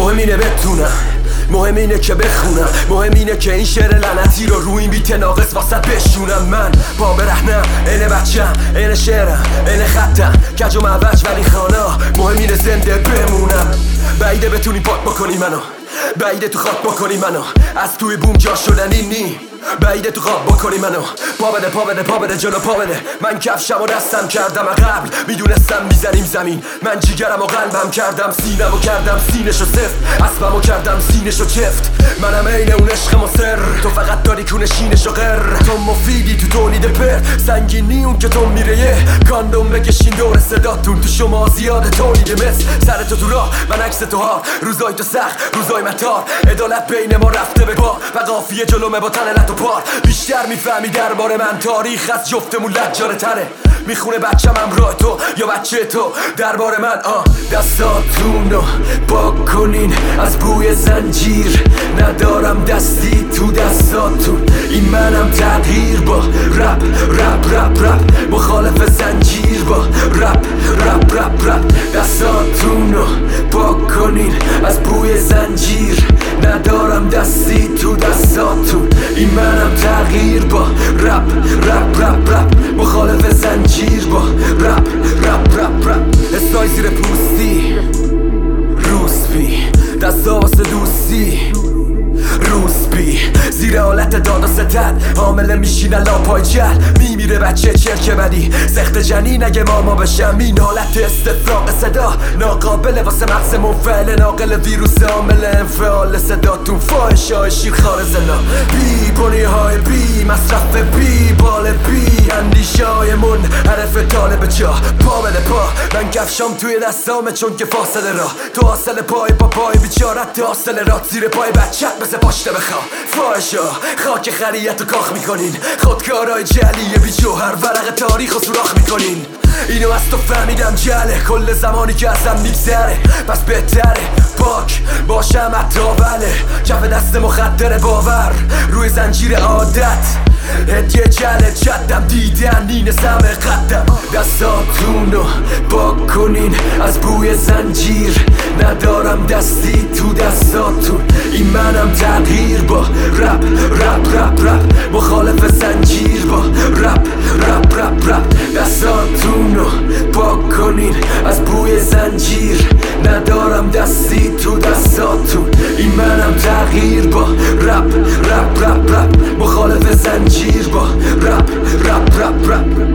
مهم اینه بتونم، مهم اینه که بخونم، مهم اینه که این شعر لعنتی رو روی این بیت ناقص واسه بشونم. من با برهنم، اینه بچم، اینه شعرم، اینه خطم، کج و معوج ولی خانا. مهم اینه زنده بمونم. بعیده بتونی پاک بکنی منو، بعیده تو خاک بکنی منو، از توی بوم جا شدنی نی. بعیده تو خواب بکنی منو، پا بده پا بده پا بده جلو پا بده. من کفشم و دستم کردم قبل، میدونستم میزنیم زمین. من جیگرم و قلبم کردم سینم و کردم سینشو سفت، اسبم و کردم سینشو چفت. منم عین اون عشق مصر، تو فقط داری کونه شینشو غر. تو مفیدی تو تولید پر، سنگینی اون که تو میره یه کاندوم بکشین دور صداتون. تو شما زیاده تولید مس، سر تو راه من عکس تو ها. روزای تو سخت روزای متار، عدالت بین ما رفته به پا و قافیه جلومه با تن لط و پار. بیشتر میفهمی درباره من، تاریخ از جفتمون لجاره تره. میخونه بچم همراه تو یا بچه تو درباره من. دستاتون رو پاک کنین از بوی زنجیر، ندارم دستی تو دستاتون. این منم تغییر با رپ رپ رپ رپ، مخالف زنجیر با رپ رپ رپ رپ. دستاتون رو پاک کنین از بوی زنجیر، ندارم دستی تو دستاتون. این منم تغییر با رپ رپ رپ رپ، مخالف زنجیر با رپ رپ رپ رپ. استای زیر پوستی روسپی، دستا واسه دوستی روسپی، زیر حالت داد و ستد حامله میشینه لاپای جل. میمیره بچه چرک بدی سخت جنین اگه ماما بشم. این حالت استفراغ صدا ناقابله واسه مغز منفعل، ناقل ویروس عامل انفعال صداتون. فاحش های شیرخوار زنا، بی بنی های بی مصرف، بی بال بی اندیشه های منحرف طالب جا. پا بده پا، من کفشام توی دستامه چون که فاصله راه. تو حاصل پای با پای بیچارت، تو حاصل رات زیر پای بچت مثل پاشته بخوا. فاحشا خاک خریت رو کاخ میکنین، خودکارای جلیه بی جوهر ورق تاریخ رو سوراخ میکنین. اینو از تو فهمیدم جله، کل زمانی که ازم میگذره پس بهتره پاک باشم حتی بله. کف دست مخدر باور روی زنجیر عادت، هدیه جله جدم دیدن این سمه قدم. دستاتون رو پاک کنین از بوی زنجیر، ندارم دستی تو دستاتون. این منم تغییر با رپ رپ رپ رپ، مخالف زنجیر با رپ رپ رپ رپ. دستاتون رو پاک کنین از بوی زنجیر، ندارم دستی تو دستاتون. این منم تغییر با رپ رپ رپ رپ، مخالف زنجیر با رپ رپ رپ رپ.